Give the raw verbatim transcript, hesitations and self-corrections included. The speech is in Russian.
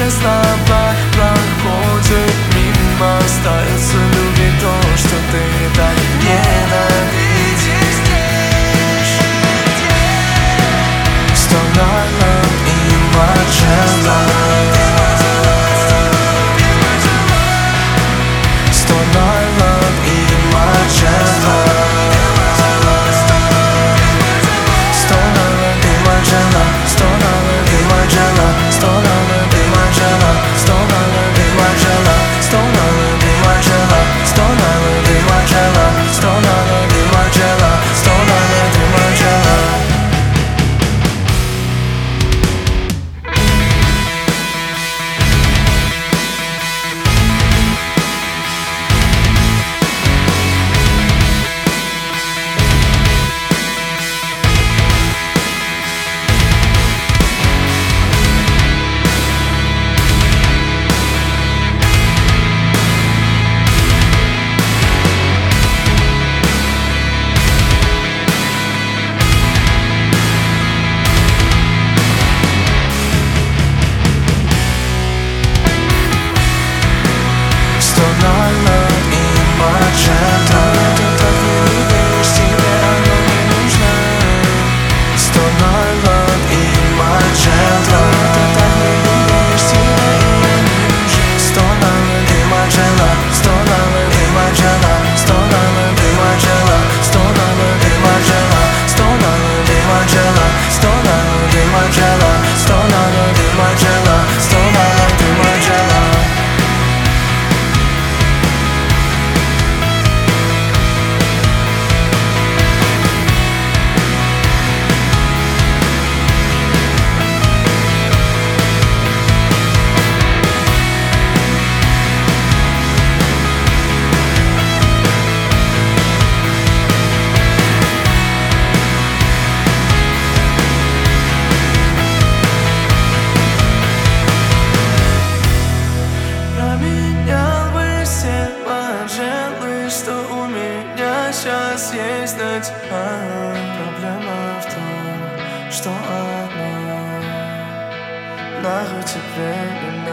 все слова проходят мимо. Остается любить то, что ты так ненавидишь. Стонала и молчала, стонала и молчала, стонала и молчала, стонала и молчала, стонала и молчала, стонала и молчала, стонала и молчала, стонала и молчала, стонала и молчала, стонала и молчала. Стонала и молчала, ты так не любишь, тебе оно не нужно. Стонала и молчала, ты так не любишь, тебе оно не нужно. Стонала и молчала, стонала и молчала, стонала и молчала, стонала и молчала, стонала и молчала, стонала и молчала, стонала и молчала, стонала и молчала. Променял бы все манжелы, что у меня сейчас есть на тебя. Проблема в том, что одна нахуй тебе не